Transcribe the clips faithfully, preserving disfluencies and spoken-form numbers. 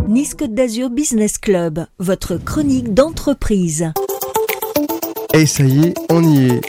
Nice Côte d'Azur Business Club, votre chronique d'entreprise. Et ça y est, on y est.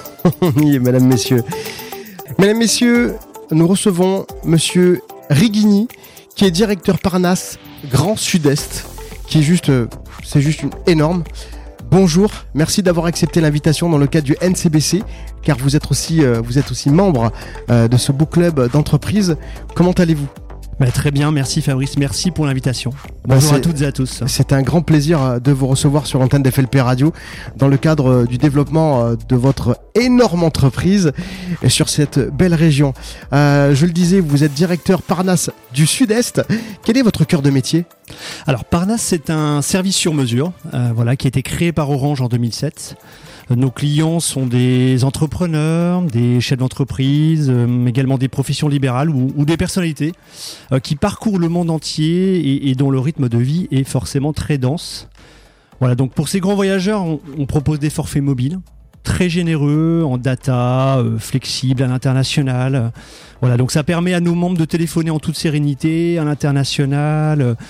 On y est, mesdames, messieurs. Mesdames, messieurs, nous recevons monsieur Riguigny, qui est directeur Parnasse Grand Sud-Est, qui est juste, c'est juste une énorme. Bonjour, merci d'avoir accepté l'invitation dans le cadre du N C B C, car vous êtes aussi, euh, vous êtes aussi membre euh, de ce beau club d'entreprise. Comment allez-vous ? Bah, très bien, merci Fabrice, merci pour l'invitation. Bonjour bah, à toutes et à tous. C'est un grand plaisir de vous recevoir sur l'antenne d'F L P Radio dans le cadre du développement de votre énorme entreprise et sur cette belle région. Euh, je le disais, vous êtes directeur Parnasse du Sud-Est. Quel est votre cœur de métier ? Alors Parnasse, c'est un service sur mesure euh, voilà, qui a été créé par Orange en deux mille sept. Nos clients sont des entrepreneurs, des chefs d'entreprise, euh, également des professions libérales ou, ou des personnalités euh, qui parcourent le monde entier et, et dont le rythme de vie est forcément très dense. Voilà, donc pour ces grands voyageurs, on, on propose des forfaits mobiles très généreux en data, euh, flexibles à l'international. Euh, voilà, donc ça permet à nos membres de téléphoner en toute sérénité à l'international. Euh,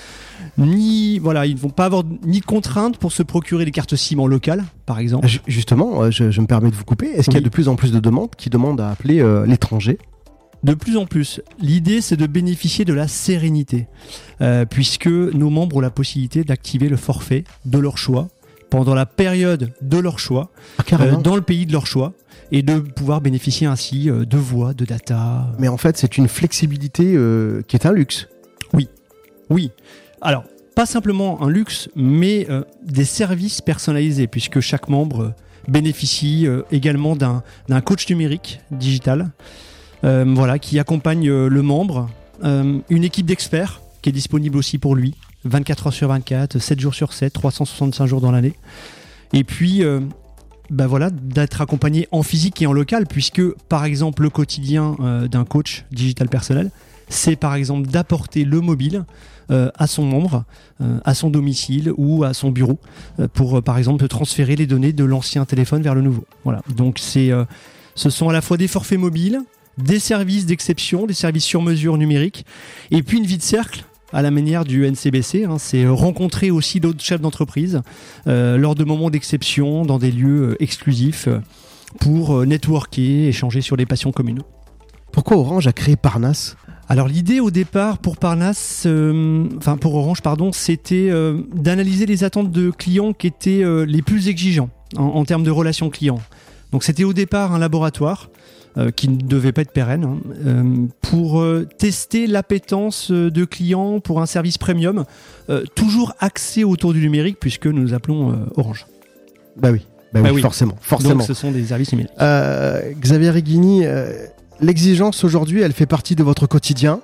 Ni, voilà, ils ne vont pas avoir ni de contraintes pour se procurer des cartes SIM en local, par exemple. Justement, je, je me permets de vous couper. Est-ce oui. qu'il y a de plus en plus de demandes qui demandent à appeler euh, l'étranger ? De plus en plus. L'idée, c'est de bénéficier de la sérénité, euh, puisque nos membres ont la possibilité d'activer le forfait de leur choix pendant la période de leur choix, ah, euh, dans le pays de leur choix, et de pouvoir bénéficier ainsi euh, de voix, de data. Mais en fait, c'est une flexibilité euh, qui est un luxe. Oui, oui. Alors, pas simplement un luxe, mais euh, des services personnalisés, puisque chaque membre euh, bénéficie euh, également d'un, d'un coach numérique digital euh, voilà, qui accompagne euh, le membre, euh, une équipe d'experts qui est disponible aussi pour lui, vingt-quatre heures sur vingt-quatre, sept jours sur sept, trois cent soixante-cinq jours dans l'année. Et puis, euh, bah voilà, d'être accompagné en physique et en local, puisque, par exemple, le quotidien euh, d'un coach digital personnel, c'est par exemple d'apporter le mobile euh, à son membre, euh, à son domicile ou à son bureau, euh, pour euh, par exemple transférer les données de l'ancien téléphone vers le nouveau. Voilà. Donc c'est, euh, ce sont à la fois des forfaits mobiles, des services d'exception, des services sur mesure numériques, et puis une vie de cercle à la manière du N C B C. Hein, c'est rencontrer aussi d'autres chefs d'entreprise euh, lors de moments d'exception dans des lieux euh, exclusifs euh, pour euh, networker, échanger sur des passions communes. Pourquoi Orange a créé Parnasse ? Alors l'idée au départ pour Parnasse, euh, enfin pour Orange pardon, c'était euh, d'analyser les attentes de clients qui étaient euh, les plus exigeants en, en termes de relations clients. Donc c'était au départ un laboratoire euh, qui ne devait pas être pérenne hein, euh, pour euh, tester l'appétence de clients pour un service premium, euh, toujours axé autour du numérique puisque nous nous appelons euh, Orange. Bah oui, bah oui, bah oui. forcément, forcément. Donc ce sont des services numériques. Euh, Xavier Riguigny. Euh... L'exigence aujourd'hui, elle fait partie de votre quotidien.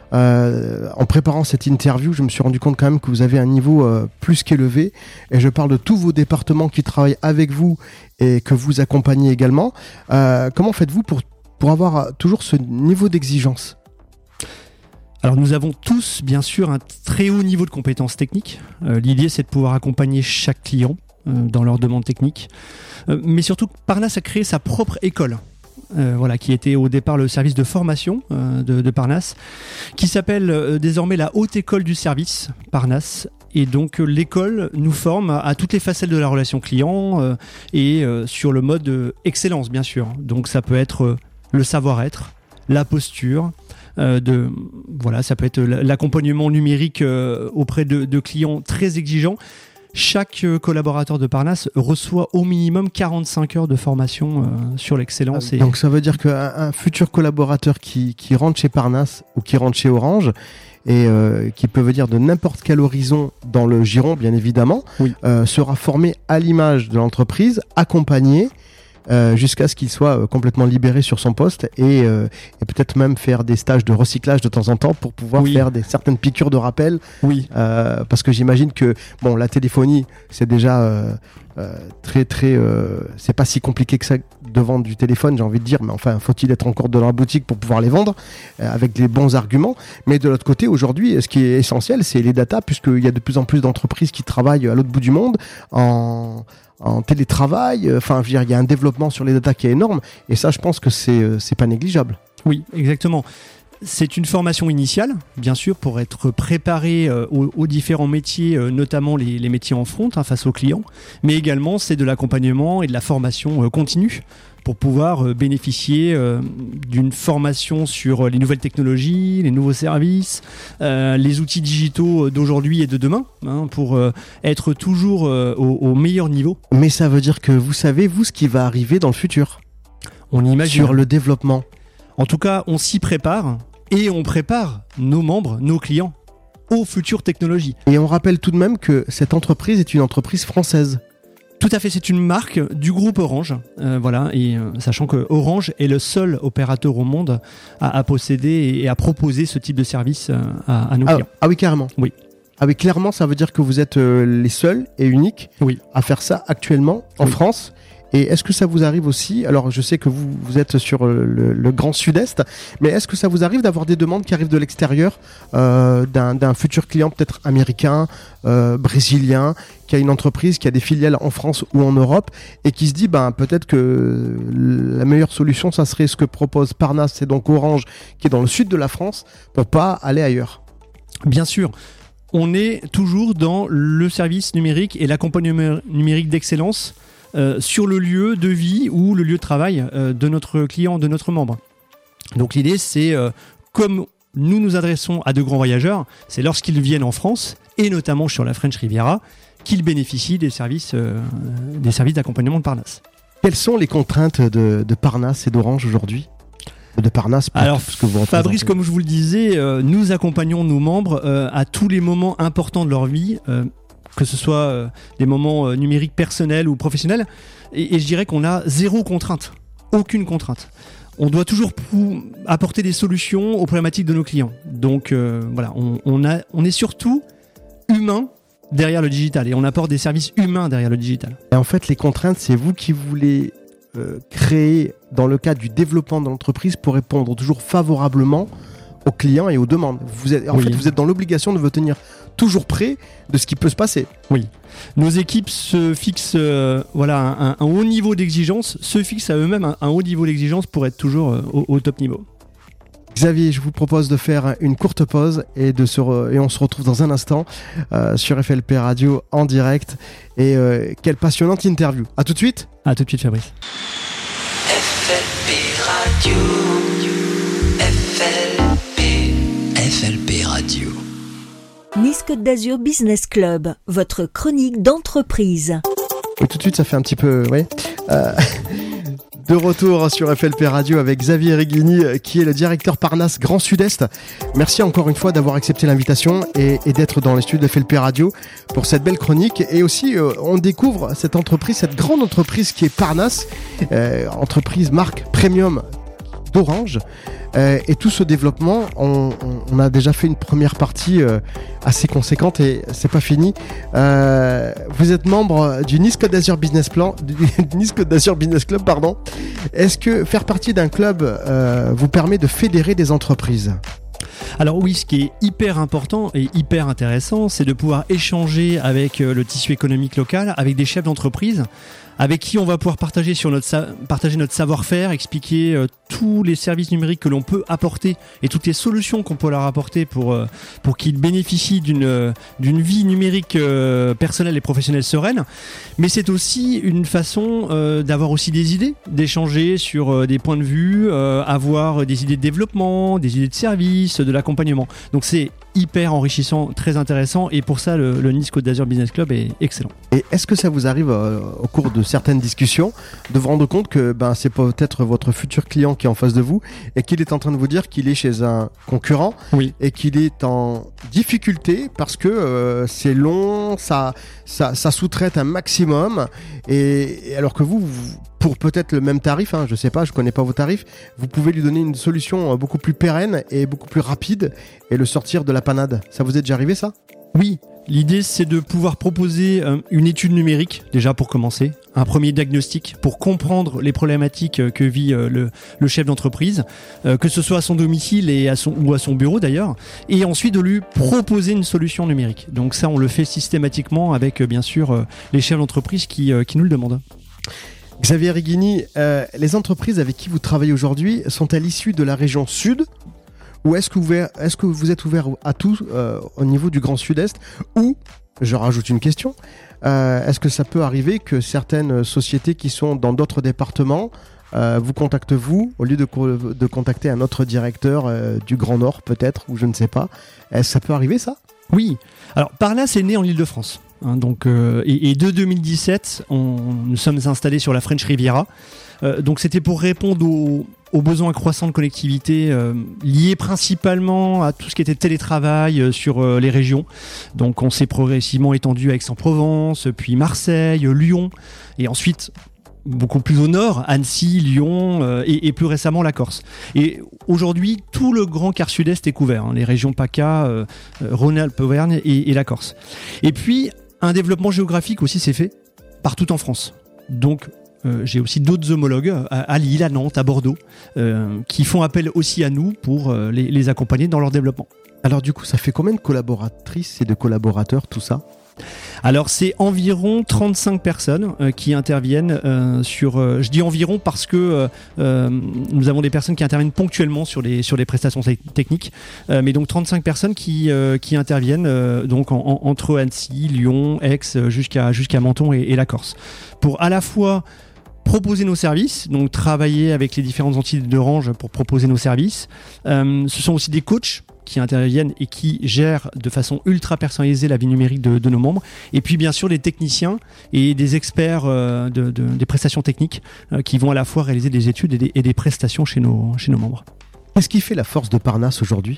Euh, en préparant cette interview, je me suis rendu compte quand même que vous avez un niveau euh, plus qu'élevé. Et je parle de tous vos départements qui travaillent avec vous et que vous accompagnez également. Euh, comment faites-vous pour, pour avoir toujours ce niveau d'exigence ? Alors nous avons tous, bien sûr, un très haut niveau de compétences techniques. Euh, l'idée, c'est de pouvoir accompagner chaque client euh, dans leurs demandes techniques. Euh, mais surtout, Parnasse a créé sa propre école. Euh, voilà, qui était au départ le service de formation euh, de, de Parnasse, qui s'appelle euh, désormais la Haute École du Service Parnasse. Et donc euh, l'école nous forme à, à toutes les facettes de la relation client euh, et euh, sur le mode euh, excellence, bien sûr. Donc ça peut être euh, le savoir-être, la posture, euh, de, voilà, ça peut être l'accompagnement numérique euh, auprès de, de clients très exigeants. Chaque collaborateur de Parnasse reçoit au minimum quarante-cinq heures de formation euh, sur l'excellence. Ah, et... Donc ça veut dire qu'un un futur collaborateur qui, qui rentre chez Parnasse ou qui rentre chez Orange, et euh, qui peut venir de n'importe quel horizon dans le giron, bien évidemment, oui. euh, sera formé à l'image de l'entreprise, accompagné, Euh, jusqu'à ce qu'il soit euh, complètement libéré sur son poste et, euh, et peut-être même faire des stages de recyclage de temps en temps pour pouvoir oui. faire des, certaines piqûres de rappel. Oui. Euh, parce que j'imagine que bon, la téléphonie, c'est déjà euh, euh, très très, euh, c'est pas si compliqué que ça de vendre du téléphone, j'ai envie de dire, mais enfin, faut-il être encore dans la boutique pour pouvoir les vendre euh, avec les bons arguments. Mais de l'autre côté, aujourd'hui, ce qui est essentiel, c'est les datas, puisqu'il y a de plus en plus d'entreprises qui travaillent à l'autre bout du monde en en télétravail, enfin, je veux dire, il y a un développement sur les datas qui est énorme, et ça, je pense que c'est, c'est pas négligeable. Oui, exactement. c'est une formation initiale, bien sûr, pour être préparé euh, aux, aux différents métiers, euh, notamment les, les métiers en front, hein, face aux clients. Mais également, c'est de l'accompagnement et de la formation euh, continue pour pouvoir euh, bénéficier euh, d'une formation sur euh, les nouvelles technologies, les nouveaux services, euh, les outils digitaux d'aujourd'hui et de demain, hein, pour euh, être toujours euh, au, au meilleur niveau. Mais ça veut dire que vous savez, vous, ce qui va arriver dans le futur. On imagine. Sur le développement. En tout cas, on s'y prépare et on prépare nos membres, nos clients aux futures technologies. Et on rappelle tout de même que cette entreprise est une entreprise française. Tout à fait, c'est une marque du groupe Orange, euh, voilà, et euh, sachant que Orange est le seul opérateur au monde à, à posséder et à proposer ce type de service euh, à, à nos ah, clients. Ah oui, carrément. Oui. Ah oui, clairement, ça veut dire que vous êtes euh, les seuls et uniques oui. à faire ça actuellement en oui. France. Et est-ce que ça vous arrive aussi, alors je sais que vous, vous êtes sur le, le Grand Sud-Est, mais est-ce que ça vous arrive d'avoir des demandes qui arrivent de l'extérieur, euh, d'un, d'un futur client peut-être américain, euh, brésilien, qui a une entreprise, qui a des filiales en France ou en Europe, et qui se dit ben, peut-être que la meilleure solution, ça serait ce que propose Parnasse, c'est donc Orange, qui est dans le sud de la France, pour pas aller ailleurs? Bien sûr. On est toujours dans le service numérique et l'accompagnement numérique d'excellence Euh, sur le lieu de vie ou le lieu de travail euh, de notre client, de notre membre. Donc l'idée, c'est euh, comme nous nous adressons à de grands voyageurs, c'est lorsqu'ils viennent en France, et notamment sur la French Riviera, qu'ils bénéficient des services, euh, des services d'accompagnement de Parnasse. Quelles sont les contraintes de, de Parnasse et d'Orange aujourd'hui ? De Parnasse, Alors, ce que vous Fabrice, comme je vous le disais, euh, nous accompagnons nos membres euh, à tous les moments importants de leur vie, euh, que ce soit euh, des moments euh, numériques personnels ou professionnels, et, et je dirais qu'on a zéro contrainte, aucune contrainte. On doit toujours pou- apporter des solutions aux problématiques de nos clients. Donc euh, voilà, on, on, a, on est surtout humain derrière le digital, et on apporte des services humains derrière le digital. Et en fait, les contraintes, c'est vous qui voulez euh, créer dans le cadre du développement de l'entreprise pour répondre toujours favorablement aux clients et aux demandes. Vous êtes, en oui. fait, vous êtes dans l'obligation de vous tenir toujours prêt de ce qui peut se passer. Oui. Nos équipes se fixent euh, voilà, un, un haut niveau d'exigence, se fixent à eux-mêmes un, un haut niveau d'exigence pour être toujours euh, au, au top niveau. Xavier, je vous propose de faire une courte pause et, de se re- et on se retrouve dans un instant euh, sur F L P Radio en direct. Et euh, quelle passionnante interview. À tout de suite. À tout de suite, Fabrice. F L P Radio. F L P. F L P Radio. Nice Côte d'Azur Business Club, votre chronique d'entreprise. Et tout de suite, ça fait un petit peu... Ouais. Euh, de retour sur F L P Radio avec Xavier Reghini, qui est le directeur Parnasse Grand Sud-Est. Merci encore une fois d'avoir accepté l'invitation et, et d'être dans les studios de F L P Radio pour cette belle chronique. Et aussi, euh, on découvre cette entreprise, cette grande entreprise qui est Parnasse, euh, entreprise marque premium d'Orange. Euh, et tout ce développement, on, on, on a déjà fait une première partie euh, assez conséquente et c'est pas fini. Euh, vous êtes membre du Nice Côte d'Azur Business Plan, du Nice Côte d'Azur Business Club, pardon. Est-ce que faire partie d'un club euh, vous permet de fédérer des entreprises ? Alors oui, ce qui est hyper important et hyper intéressant, c'est de pouvoir échanger avec le tissu économique local, avec des chefs d'entreprise, avec qui on va pouvoir partager, sur notre, sa- partager notre savoir-faire, expliquer euh, tous les services numériques que l'on peut apporter et toutes les solutions qu'on peut leur apporter pour, euh, pour qu'ils bénéficient d'une, euh, d'une vie numérique euh, personnelle et professionnelle sereine. Mais c'est aussi une façon euh, d'avoir aussi des idées, d'échanger sur euh, des points de vue, euh, avoir des idées de développement, des idées de service, de l'accompagnement. Donc c'est hyper enrichissant, très intéressant, et pour ça le, le Nice Côte d'Azur Business Club est excellent. Et est-ce que ça vous arrive euh, au cours de certaines discussions de vous rendre compte que ben, c'est peut-être votre futur client qui est en face de vous et qu'il est en train de vous dire qu'il est chez un concurrent Oui. et qu'il est en difficulté parce que euh, c'est long, ça, ça, ça sous-traite un maximum, et, et alors que vous, vous pour peut-être le même tarif, hein, je sais pas, je connais pas vos tarifs, vous pouvez lui donner une solution beaucoup plus pérenne et beaucoup plus rapide et le sortir de la panade. Ça vous est déjà arrivé, ça ? Oui, l'idée c'est de pouvoir proposer euh, une étude numérique, déjà pour commencer, un premier diagnostic pour comprendre les problématiques euh, que vit euh, le, le chef d'entreprise, euh, que ce soit à son domicile et à son, ou à son bureau d'ailleurs, et ensuite de lui proposer une solution numérique. Donc ça, on le fait systématiquement avec euh, bien sûr euh, les chefs d'entreprise qui, euh, qui nous le demandent. Xavier Reghini, euh, les entreprises avec qui vous travaillez aujourd'hui sont-elles issues de la région sud Ou est-ce que vous, est-ce que vous êtes ouvert à tout euh, au niveau du Grand Sud-Est? Ou, je rajoute une question, euh, est-ce que ça peut arriver que certaines sociétés qui sont dans d'autres départements euh, vous contactent vous, au lieu de, co- de contacter un autre directeur euh, du Grand Nord peut-être, ou je ne sais pas? Est-ce que ça peut arriver ça? Oui. Alors, Parnasse est né en Île-de-France. Hein, donc, euh, et, et de deux mille dix-sept, on, nous sommes installés sur la French Riviera. Euh, donc, c'était pour répondre aux, aux besoins croissants de connectivité euh, liés principalement à tout ce qui était télétravail euh, sur euh, les régions. Donc, on s'est progressivement étendu à Aix-en-Provence, puis Marseille, Lyon, et ensuite beaucoup plus au nord, Annecy, Lyon euh, et, et plus récemment la Corse. Et aujourd'hui, tout le grand quart sud-est est couvert, hein, les régions PACA, euh, Rhône-Alpes, Auvergne et, et la Corse. Et puis, un développement géographique aussi s'est fait partout en France. Donc, euh, j'ai aussi d'autres homologues à, à Lille, à Nantes, à Bordeaux, euh, qui font appel aussi à nous pour euh, les, les accompagner dans leur développement. Alors du coup, ça fait combien de collaboratrices et de collaborateurs tout ça? Alors c'est environ trente-cinq personnes euh, qui interviennent euh, sur... Euh, je dis environ parce que euh, nous avons des personnes qui interviennent ponctuellement sur les, sur les prestations te- techniques. Euh, mais donc trente-cinq personnes qui, euh, qui interviennent euh, donc en, en, entre Annecy, Lyon, Aix, jusqu'à, jusqu'à Menton et, et la Corse. Pour à la fois proposer nos services, donc travailler avec les différentes entités d'Orange pour proposer nos services. Euh, ce sont aussi des coachs qui interviennent et qui gèrent de façon ultra personnalisée la vie numérique de, de nos membres. Et puis bien sûr des techniciens et des experts euh, de, de, des prestations techniques euh, qui vont à la fois réaliser des études et des, et des prestations chez nos, chez nos membres. Qu'est-ce qui fait la force de Parnasse aujourd'hui?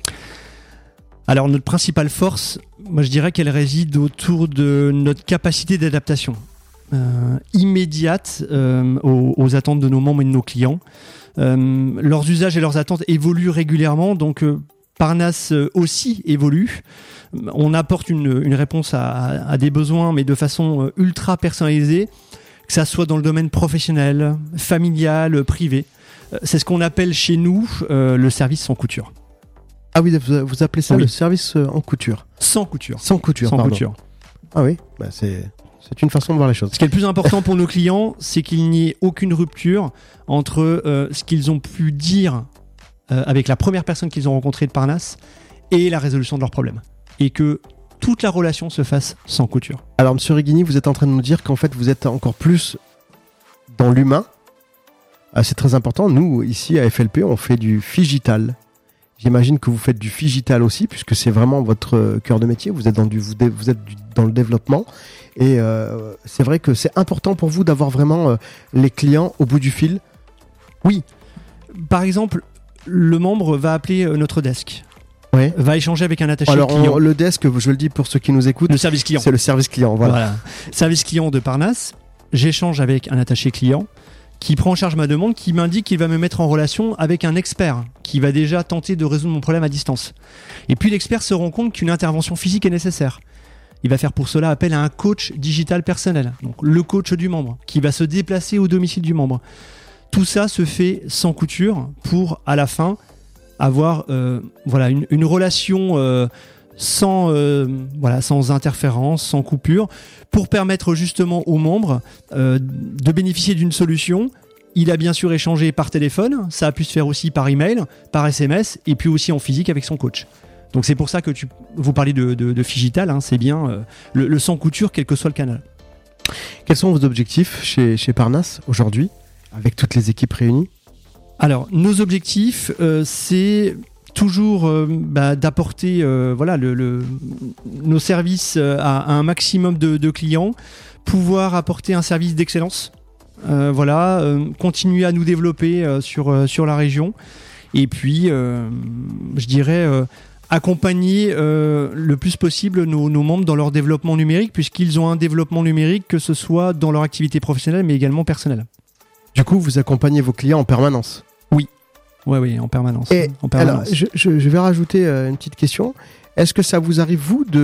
Alors notre principale force, moi je dirais qu'elle réside autour de notre capacité d'adaptation euh, immédiate euh, aux, aux attentes de nos membres et de nos clients. Euh, leurs usages et leurs attentes évoluent régulièrement, donc euh, Parnasse aussi évolue. On apporte une, une réponse à, à des besoins, mais de façon ultra personnalisée, que ça soit dans le domaine professionnel, familial, privé. C'est ce qu'on appelle chez nous euh, le service sans couture. Ah oui, vous, vous appelez ça Oui. le service en couture? Sans couture. Sans couture, Sans pardon. couture. Ah oui, bah c'est, c'est une façon de voir les choses. Ce qui est le plus important pour nos clients, c'est qu'il n'y ait aucune rupture entre euh, ce qu'ils ont pu dire euh, avec la première personne qu'ils ont rencontrée de Parnasse et la résolution de leurs problèmes. Et que toute la relation se fasse sans couture. Alors, Monsieur Reghini, vous êtes en train de nous dire qu'en fait, vous êtes encore plus dans l'humain. Ah, c'est très important. Nous, ici, à F L P, on fait du phygital. J'imagine que vous faites du phygital aussi, puisque c'est vraiment votre cœur de métier. Vous êtes dans, du, vous, dé, vous êtes du, dans le développement. Et euh, c'est vrai que c'est important pour vous d'avoir vraiment euh, les clients au bout du fil. Oui. Par exemple, le membre va appeler notre desk. Ouais. Va échanger avec un attaché Alors, client. on, le desk, je le dis pour ceux qui nous écoutent, Le service client. c'est le service client. Voilà. Voilà. Service client de Parnasse. J'échange avec un attaché client qui prend en charge ma demande, qui m'indique qu'il va me mettre en relation avec un expert qui va déjà tenter de résoudre mon problème à distance. Et puis l'expert se rend compte qu'une intervention physique est nécessaire. Il va faire pour cela appel à un coach digital personnel, donc le coach du membre, qui va se déplacer au domicile du membre. Tout ça se fait sans couture pour, à la fin, avoir euh, voilà, une, une relation euh, sans, euh, voilà, sans interférence, sans coupure, pour permettre justement aux membres euh, de bénéficier d'une solution. Il a bien sûr échangé par téléphone, ça a pu se faire aussi par email, par S M S, et puis aussi en physique avec son coach. Donc c'est pour ça que tu, vous parlez de, de, de phygital, hein, c'est bien euh, le, le sans couture, quel que soit le canal. Quels sont vos objectifs chez, chez Parnasse aujourd'hui, avec toutes les équipes réunies? Alors, nos objectifs, euh, c'est toujours euh, bah, d'apporter euh, voilà, le, le, nos services à, à un maximum de, de clients, pouvoir apporter un service d'excellence, euh, voilà, euh, continuer à nous développer euh, sur, euh, sur la région, et puis, euh, je dirais, euh, accompagner euh, le plus possible nos, nos membres dans leur développement numérique, puisqu'ils ont un développement numérique, que ce soit dans leur activité professionnelle, mais également personnelle. Du coup, vous accompagnez vos clients en permanence? Oui, oui, oui, en permanence. Et en permanence. alors, je, je, je vais rajouter euh, une petite question. Est-ce que ça vous arrive, vous, de,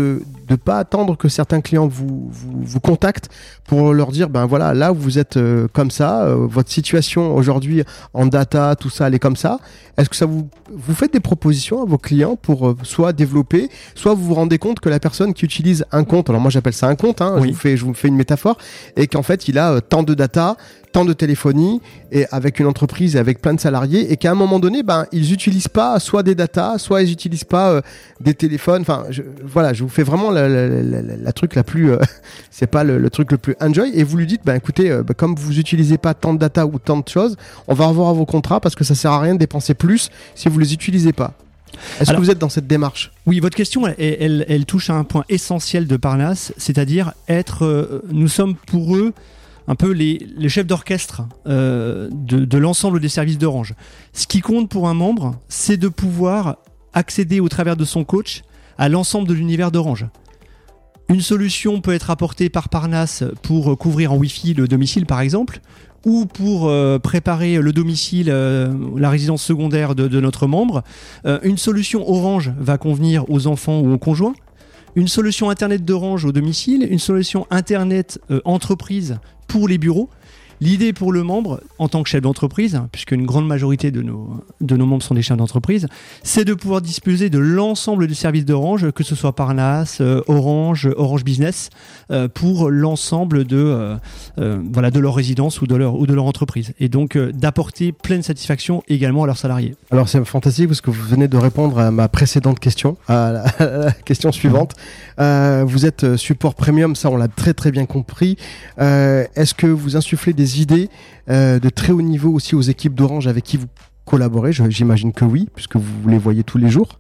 de pas attendre que certains clients vous, vous, vous contactent pour leur dire, ben voilà, là vous êtes euh, comme ça, euh, votre situation aujourd'hui en data, tout ça, elle est comme ça. Est-ce que ça vous, vous faites des propositions à vos clients pour euh, soit développer, soit vous vous rendez compte que la personne qui utilise un compte, alors moi j'appelle ça un compte, hein, oui. je, vous fais, je vous fais une métaphore, et qu'en fait il a euh, tant de data, tant de téléphonie, et avec une entreprise et avec plein de salariés, et qu'à un moment donné, ben ils utilisent pas soit des data, soit ils utilisent pas euh, des téléphones. Enfin, je, voilà, je vous fais vraiment la, la, la, la, la truc la plus, euh, c'est pas le, le truc le plus enjoy, et vous lui dites, ben écoutez, euh, ben, comme vous utilisez pas tant de data ou tant de choses, on va revoir vos contrats parce que ça sert à rien de dépenser plus si vous les utilisez pas. Est-ce Alors, que vous êtes dans cette démarche ? Oui, votre question, elle, elle, elle touche à un point essentiel de Parnasse, c'est-à-dire être, euh, nous sommes pour eux un peu les, les chefs d'orchestre euh, de, de l'ensemble des services d'Orange. Ce qui compte pour un membre, c'est de pouvoir accéder au travers de son coach à l'ensemble de l'univers d'Orange. Une solution peut être apportée par Parnasse pour couvrir en Wi-Fi le domicile, par exemple, ou pour euh, préparer le domicile, euh, la résidence secondaire de, de notre membre. Euh, une solution Orange va convenir aux enfants ou aux conjoints. Une solution Internet d'Orange au domicile, une solution Internet euh, entreprise pour les bureaux. L'idée pour le membre, en tant que chef d'entreprise, hein, puisque une grande majorité de nos, de nos membres sont des chefs d'entreprise, c'est de pouvoir disposer de l'ensemble des services d'Orange, que ce soit Parnasse, euh, Orange, Orange Business, euh, pour l'ensemble de, euh, euh, voilà, de leur résidence ou de leur, ou de leur entreprise. Et donc euh, d'apporter pleine satisfaction également à leurs salariés. Alors c'est fantastique parce que vous venez de répondre à ma précédente question, à la, à la question suivante. Euh, vous êtes support premium, ça on l'a très très bien compris. Euh, est-ce que vous insufflez des idées euh, de très haut niveau aussi aux équipes d'Orange avec qui vous collaborez? Je, j'imagine que oui, puisque vous les voyez tous les jours.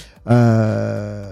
Euh,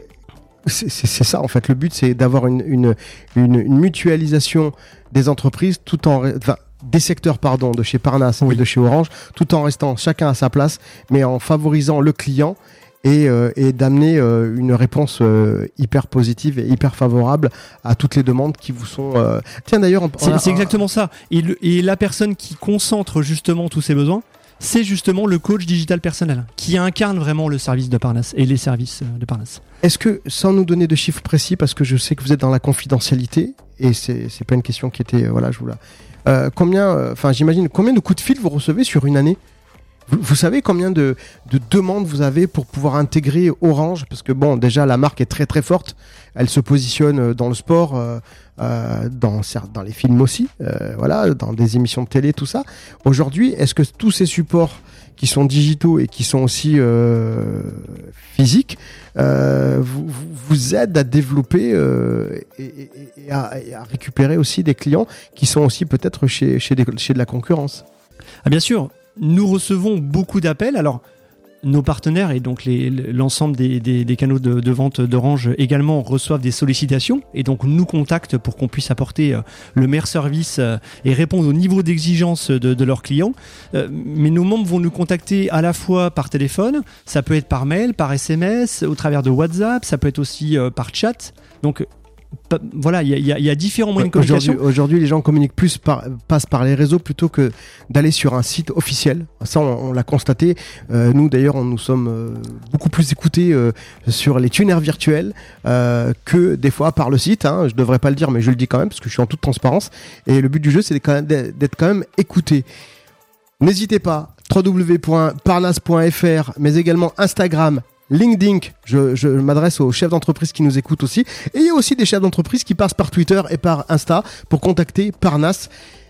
c'est, c'est, c'est ça en fait. Le but, c'est d'avoir une, une, une, une mutualisation des entreprises, tout en, enfin, des secteurs pardon, de chez Parnasse oui. et de chez Orange, tout en restant chacun à sa place, mais en favorisant le client. Et, euh, et d'amener euh, une réponse euh, hyper positive et hyper favorable à toutes les demandes qui vous sont... Euh... Tiens d'ailleurs... On, c'est, on a, c'est exactement ça. Et, le, et la personne qui concentre justement tous ces besoins, c'est justement le coach digital personnel qui incarne vraiment le service de Parnasse et les services de Parnasse. Est-ce que, sans nous donner de chiffres précis, parce que je sais que vous êtes dans la confidentialité, et c'est, c'est pas une question qui était... Euh, voilà, je vous la... Euh, combien... Enfin, euh, j'imagine, combien de coups de fil vous recevez sur une année ? Vous, vous savez combien de, de demandes vous avez pour pouvoir intégrer Orange? Parce que bon, déjà la marque est très très forte. Elle se positionne dans le sport, euh, euh, dans, dans les films aussi, euh, voilà, dans des émissions de télé, tout ça. Aujourd'hui, est-ce que tous ces supports qui sont digitaux et qui sont aussi euh, physiques euh, vous, vous aident à développer euh, et, et, et, à, et à récupérer aussi des clients qui sont aussi peut-être chez, chez, des, chez de la concurrence? Ah bien sûr. Nous recevons beaucoup d'appels. Alors, nos partenaires et donc les, l'ensemble des, des, des canaux de, de vente d'Orange également reçoivent des sollicitations et donc nous contactent pour qu'on puisse apporter le meilleur service et répondre au niveau d'exigence de, de leurs clients. Mais nos membres vont nous contacter à la fois par téléphone, ça peut être par mail, par S M S, au travers de WhatsApp, ça peut être aussi par chat. Donc, voilà, il y, y, y a différents moyens de communication. Aujourd'hui, aujourd'hui, les gens communiquent plus par, passent par les réseaux plutôt que d'aller sur un site officiel. Ça, on, on l'a constaté. Euh, nous, d'ailleurs, on, nous sommes euh, beaucoup plus écoutés euh, sur les tunnels virtuels euh, que des fois par le site. Hein. Je devrais pas le dire, mais je le dis quand même parce que je suis en toute transparence. Et le but du jeu, c'est d'être quand même écouté. N'hésitez pas, w w w point parnasse point f r, mais également Instagram, LinkedIn, je, je m'adresse aux chefs d'entreprise qui nous écoutent aussi. Et il y a aussi des chefs d'entreprise qui passent par Twitter et par Insta pour contacter Parnasse.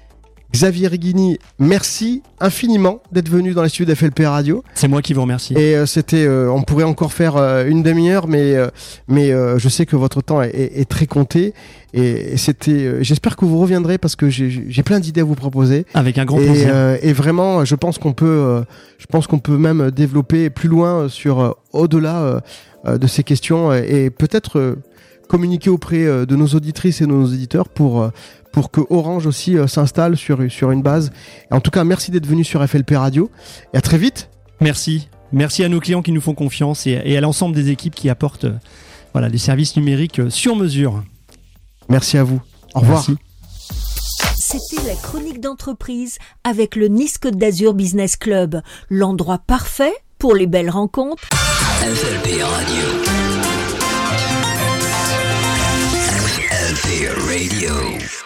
Xavier Reguini, merci infiniment d'être venu dans les studios d'F L P Radio. C'est moi qui vous remercie. Et euh, c'était, euh, on pourrait encore faire euh, une demi-heure, mais euh, mais euh, je sais que votre temps est, est, est très compté. Et, et c'était, euh, j'espère que vous reviendrez parce que j'ai, j'ai plein d'idées à vous proposer. Avec un grand et, plaisir. Euh, et vraiment, je pense qu'on peut, euh, je pense qu'on peut même développer plus loin sur euh, au-delà euh, de ces questions et, et peut-être euh, communiquer auprès euh, de nos auditrices et de nos auditeurs pour euh, pour que Orange aussi euh, s'installe sur, sur une base. Et en tout cas, merci d'être venu sur F L P Radio. Et à très vite. Merci. Merci à nos clients qui nous font confiance et, et à l'ensemble des équipes qui apportent euh, voilà, des services numériques euh, sur mesure. Merci à vous. Au revoir. Merci. C'était la chronique d'entreprise avec le Nice Côte d'Azur Business Club. L'endroit parfait pour les belles rencontres. F L P Radio. F L P Radio.